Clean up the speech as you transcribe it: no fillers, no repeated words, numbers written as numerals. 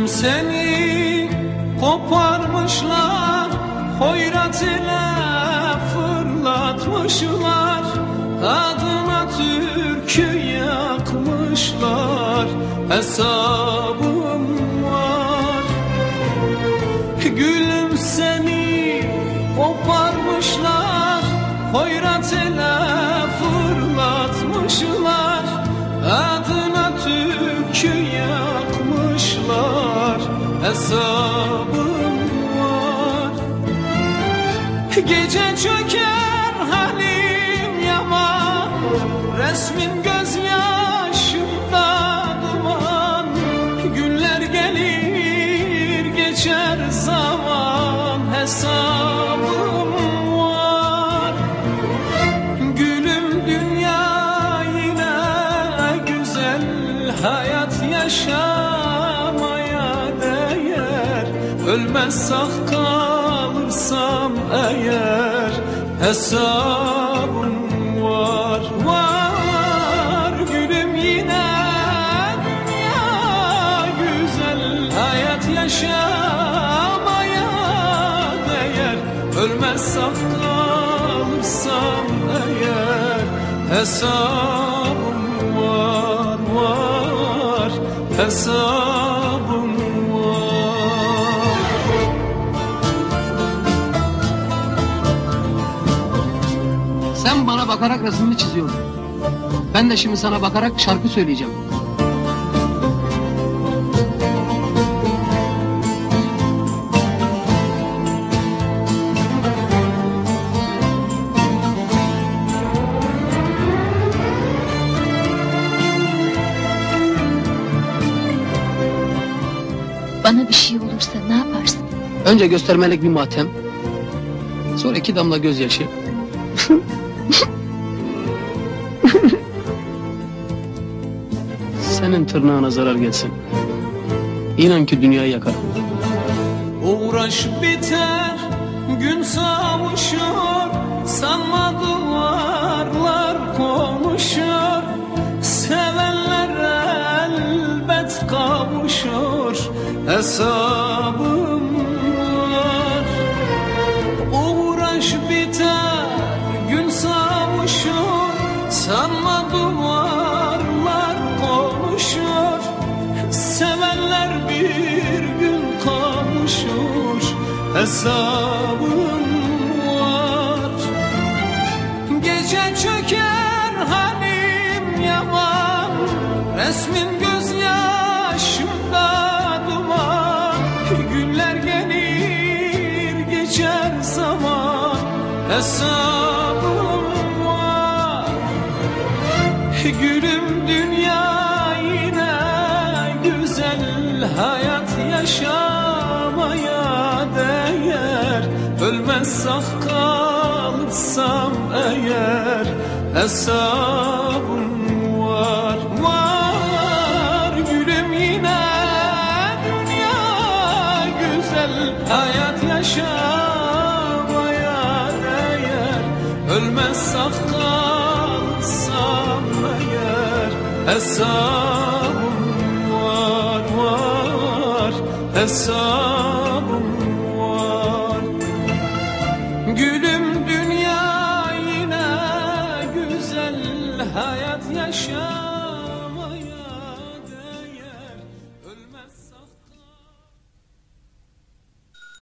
seni koparmışlar, hoyrat ile fırlatmışlar, adına türkü yakmışlar, hesabım var. Gülüm seni koparmışlar, hoyrat ile fırlatmışlar, adına türkü yakmışlar, hesabım var. Gece çöker halim yaman, resmin gözyaşımda duman, günler gelir geçer zaman, hesabım var. Gülüm dünya yine güzel, hayat yaşamaya değer, ölmez sağ kalırsam eğer, hesabım var, var. Gülüm yine dünya güzel, hayat yaşamaya değer, ölmez sağ kalırsam eğer, hesabım var, var, hesabım var. Sen bana bakarak resmini çiziyordun. Ben de şimdi sana bakarak şarkı söyleyeceğim. Bana bir şey olursa ne yaparsın? Önce göstermelik bir matem, sonra 2 damla gözyaşı. Senin tırnağına zarar gelsin, İnan ki dünyayı yakarım. Uğraş biter, gün savuşur, sanma duvarlar konuşur, sevenler elbet kavuşur, hesabım var. Uğraş biter, gün savuşur, sanma duvarlar konuşur, sevenler bir gün kavuşur, hesabım var. Gece çöker halim yaman, resmin gözyaşımda duman, günler gelir geçer zaman, hesabım var. Gülüm dünya yine güzel, hayat yaşamaya değer, ölmez sağ kalırsam eğer, hesabım var, var. Gülüm yine dünya güzel, hayat yaşamaya değer, ölmez sağ kalırsam eğer, hesabım var, var, hesabım var. Gülüm dünya yine güzel, hayat yaşa